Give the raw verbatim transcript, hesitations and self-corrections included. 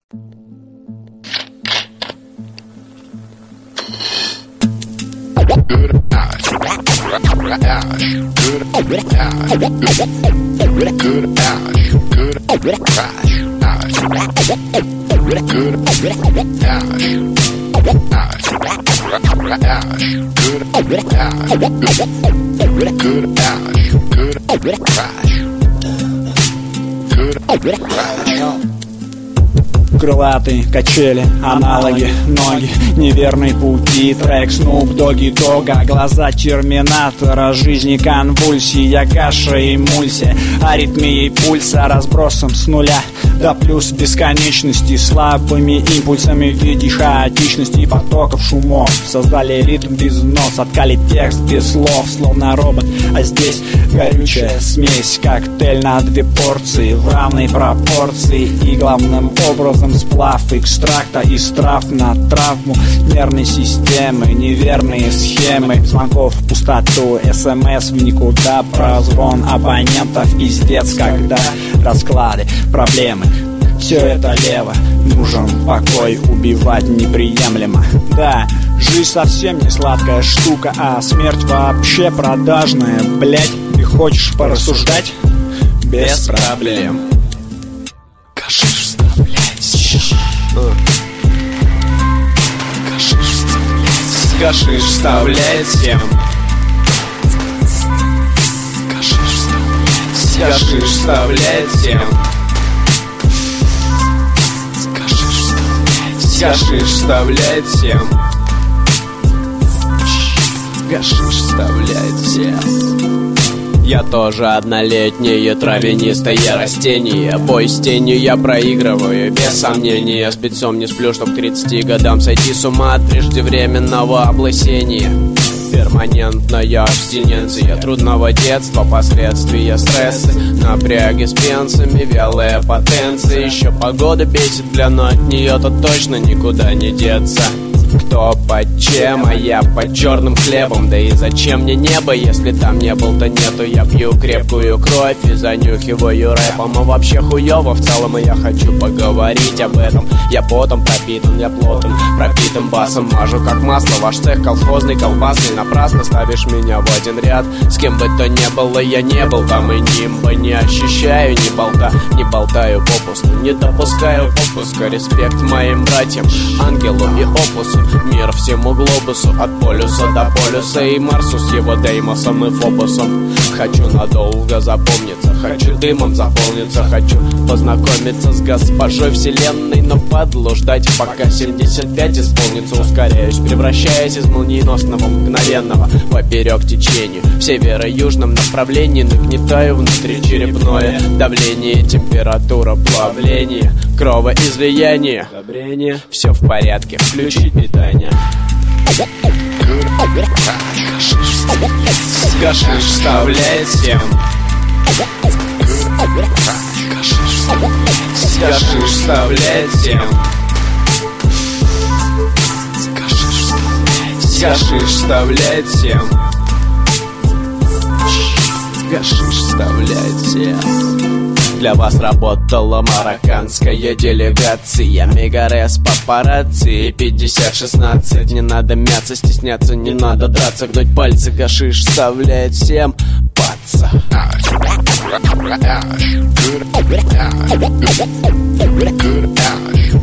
Крылатые качели, аналоги, ноги, неверные пути, трек Snoop Doggy Dogg, глаза терминатора, жизни конвульсия, каша и эмульсия, аритмией пульса, разбросом с нуля до плюс бесконечности, слабыми импульсами в виде хаотичности потоков шумов. Создали ритм без нот, соткали текст без слов, словно робот. А здесь горючая смесь, коктейль на две порции в равной пропорции. И главным образом сплав экстракта из трав на травму нервной системы. Неверные схемы звонков в пустоту, смс в никуда, прозвон абонентов, пиздец, когда расклады, проблемы. Все это лево, нужен покой, убивать неприемлемо. Да, жизнь совсем не сладкая штука, а смерть вообще продажная. Блять, ты хочешь порассуждать? Без проблем. Гашиш вставлять. Гашиш вставлять. Гашиш вставлять всем. Гашиш вставлять. Гашиш вставлять всем. Гашиш вставляет всем. Гашиш вставляет всем. Я тоже однолетнее травянистое растение. Бой с тенью я проигрываю, без сомнения. Спецом не сплю, чтоб к тридцати годам сойти с ума от преждевременного облысения. Перманентная абстиненция трудного детства, последствия стресса, напряги с пенсами, вялая потенция. Еще погода бесит, бля, но от нее-то точно никуда не деться. Кто под чем, а я под черным хлебом. Да и зачем мне небо, если там не был-то нету. Я пью крепкую кровь и занюхиваю рэпом. А вообще хуёво в целом, и я хочу поговорить об этом. Я потом пропитан, я плотен, пропитан басом. Мажу как масло, ваш цех колхозный, колбасный. Напрасно ставишь меня в один ряд. С кем бы то ни было, я не был там и нимба не ощущаю, ни болта, не болтаю попусту, не допускаю попуска. Респект моим братьям, ангелу и опусу. Мир всему глобусу, от полюса до полюса, и Марсу с его Деймосом и Фобосом. Хочу надолго запомниться, хочу дымом заполниться, хочу познакомиться с госпожой вселенной, но падлу ждать, пока семьдесят пять исполнится. Ускоряюсь, превращаясь из молниеносного мгновенного поперек течению в северо-южном направлении. Нагнетаю внутри черепное давление, температура плавления, кровоизлияние, одобрение. Все в порядке, включить питание. Гашиш вставляет всем. Гашиш вставляет всем. Гашиш вставляет всем. Гашиш вставляет всем. Для вас работала марокканская делегация. Мегарес, папарацци, пятьдесят шестнадцать. Не надо мяться, стесняться, не надо драться, гнуть пальцы. Гашиш вставляет всем. Паца. Good